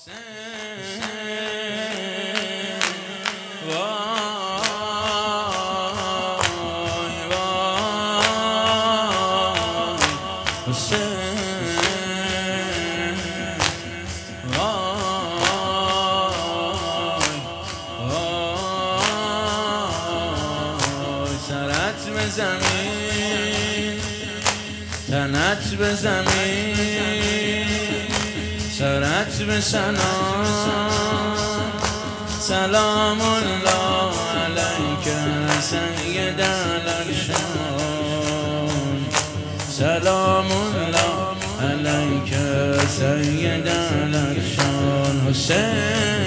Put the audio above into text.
سرت به زمین تنت به زمین سرت به سنا سلام الله علیک سید الارشان سلام الله علیک سید الارشان حسین